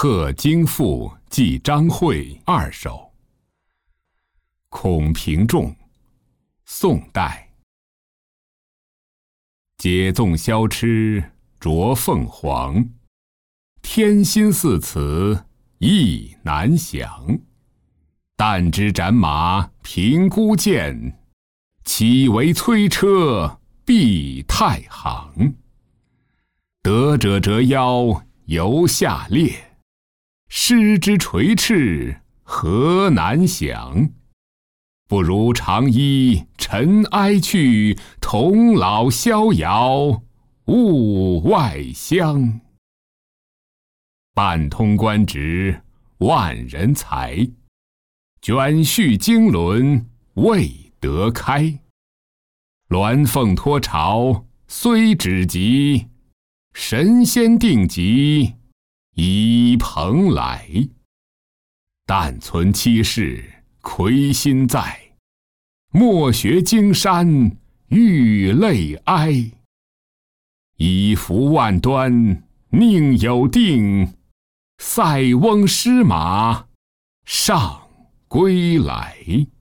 贺京赋记张惠2首。孔平仲，宋代。解纵消痴着凤凰，天心似此意难详。但知斩马平孤剑，岂为催车避太行。得者折腰犹下列，失之垂翅何难降。不如长揖尘埃去，同老逍遥物外乡。半通官职万人才，卷续经纶未得开。鸾凤托巢虽止疾，神仙定级已蓬莱。但存七事亏心在，莫学荆山欲泪哀。以服万端宁有定，塞翁失马上归来。